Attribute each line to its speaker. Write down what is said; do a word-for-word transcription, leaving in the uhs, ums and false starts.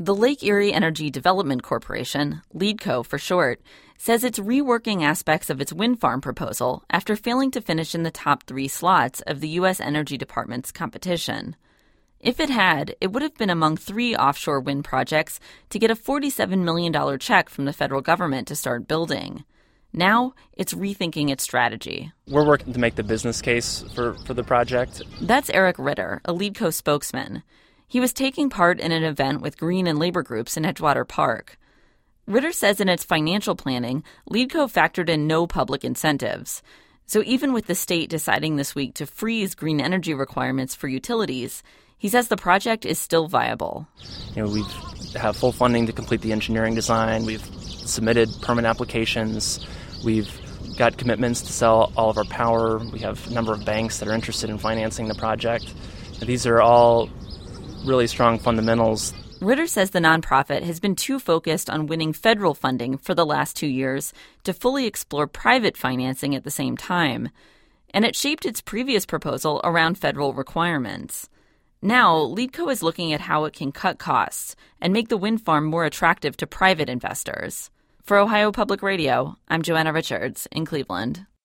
Speaker 1: The Lake Erie Energy Development Corporation, LEEDCO for short, says it's reworking aspects of its wind farm proposal after failing to finish in the top three slots of the U S Energy Department's competition. If it had, it would have been among three offshore wind projects to get a forty-seven million dollars check from the federal government to start building. Now, it's rethinking its strategy.
Speaker 2: We're working to make the business case for, for the project.
Speaker 1: That's Eric Ritter, a LEEDCO spokesman. He was taking part in an event with green and labor groups in Edgewater Park. Ritter says in its financial planning, LEEDCO factored in no public incentives. So even with the state deciding this week to freeze green energy requirements for utilities, he says the project is still viable.
Speaker 2: You know, we have full funding to complete the engineering design. We've submitted permit applications. We've got commitments to sell all of our power. We have a number of banks that are interested in financing the project. And these are all really strong fundamentals.
Speaker 1: Ritter says the nonprofit has been too focused on winning federal funding for the last two years to fully explore private financing at the same time. And it shaped its previous proposal around federal requirements. Now, LEEDCO is looking at how it can cut costs and make the wind farm more attractive to private investors. For Ohio Public Radio, I'm Joanna Richards in Cleveland.